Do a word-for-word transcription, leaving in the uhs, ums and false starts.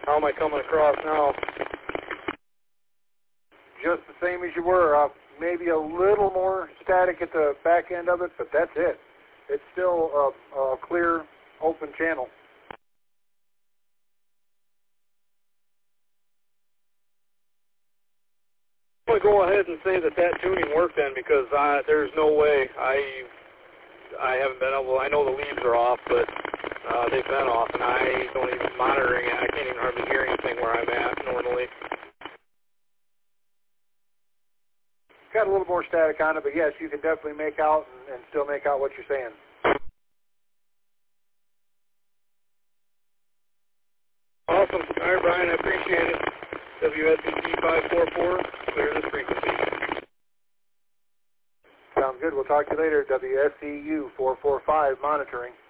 How am I coming across now? Just the same as you were. Uh, maybe a little more static at the back end of it, but that's it. It's still a, a clear, open channel. I'm going to go ahead and say that that tuning worked then, because uh, there's no way. I I haven't been able, I know the leaves are off, but uh, they've been off, and I don't even monitoring it. I can't even hardly hear anything where I'm at normally. Got a little more static on it, but yes, you can definitely make out and, and still make out what you're saying. Awesome. All right, Brian, I appreciate it. W S C five four four, clear this frequency. Sounds good. We'll talk to you later. W S C U four four five monitoring.